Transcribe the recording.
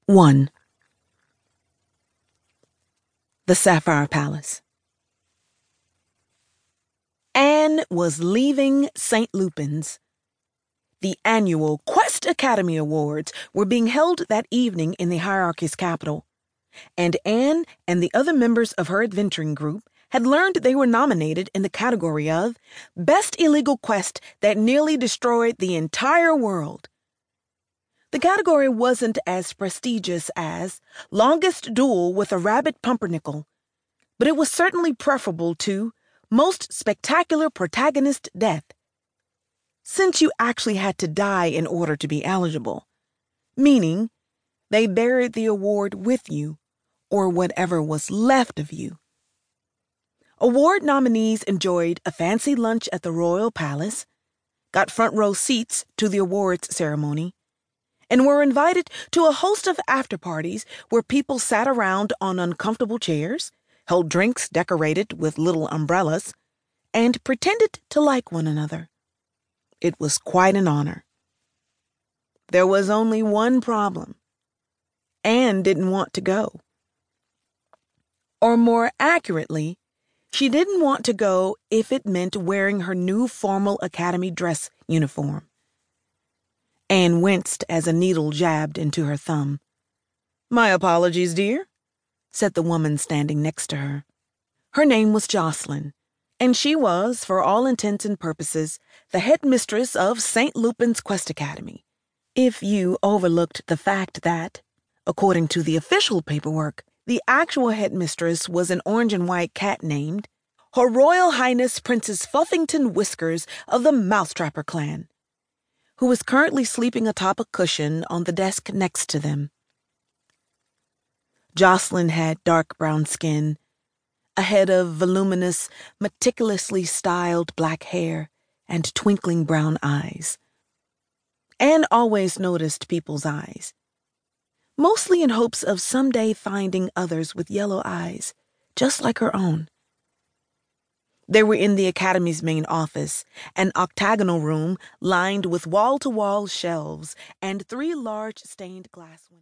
1. The Sapphire Palace. Anne was leaving St. Lupin's. The annual Quest Academy Awards were being held that evening in the Hierarchy's capital, and Anne and the other members of her adventuring group had learned they were nominated in the category of Best Illegal Quest that nearly destroyed the entire world. The category wasn't as prestigious as Longest Duel with a Rabbit Pumpernickel, but it was certainly preferable to Most Spectacular Protagonist Death, since you actually had to die in order to be eligible, meaning they buried the award with you, or whatever was left of you. Award nominees enjoyed a fancy lunch at the Royal Palace, got front row seats to the awards ceremony, and were invited to a host of after-parties where people sat around on uncomfortable chairs, held drinks decorated with little umbrellas, and pretended to like one another. It was quite an honor. There was only one problem. Anne didn't want to go. Or more accurately, she didn't want to go if it meant wearing her new formal academy dress uniform. Anne winced as a needle jabbed into her thumb. "My apologies, dear," said the woman standing next to her. Her name was Jocelyn, and she was, for all intents and purposes, the headmistress of St. Lupin's Quest Academy, if you overlooked the fact that, according to the official paperwork, the actual headmistress was an orange and white cat named Her Royal Highness Princess Fluffington Whiskers of the Mousetrapper clan, who was currently sleeping atop a cushion on the desk next to them. Jocelyn had dark brown skin, a head of voluminous, meticulously styled black hair, and twinkling brown eyes. Anne always noticed people's eyes, mostly in hopes of someday finding others with yellow eyes, just like her own. They were in the Academy's main office, an octagonal room lined with wall-to-wall shelves and 3 large stained glass windows.